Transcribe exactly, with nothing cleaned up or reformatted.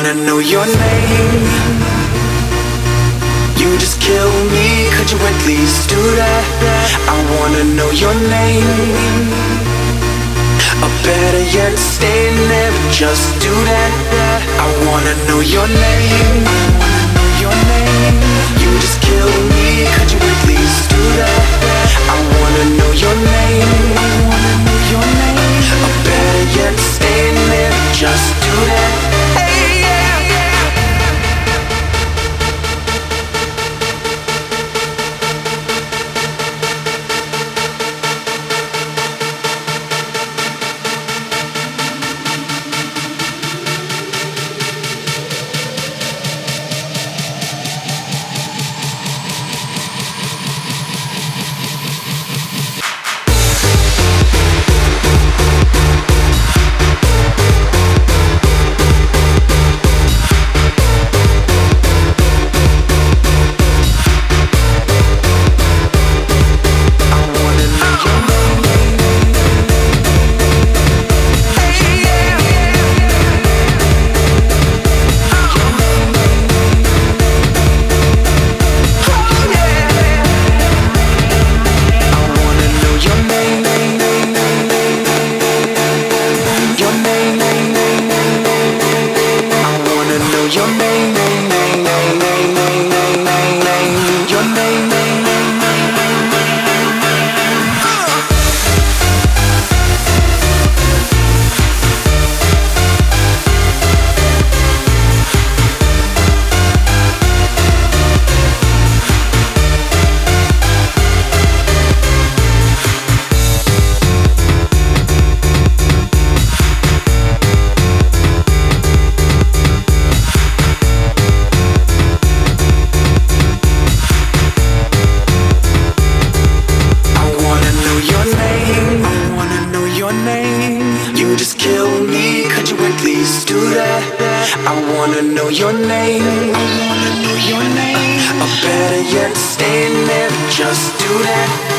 wanna know your name. You just kill me, could you at least do that? I wanna know your name. Or better yet, stay and never just do that. I wanna know your name. Your name. You just kill me, could you at least do that? I wanna know your name. I wanna know your name. Or better yet, stay and never just do that. Hey, yeah, yeah. I wanna know your name. I wanna know your name. Or better yet, stay and never just do that.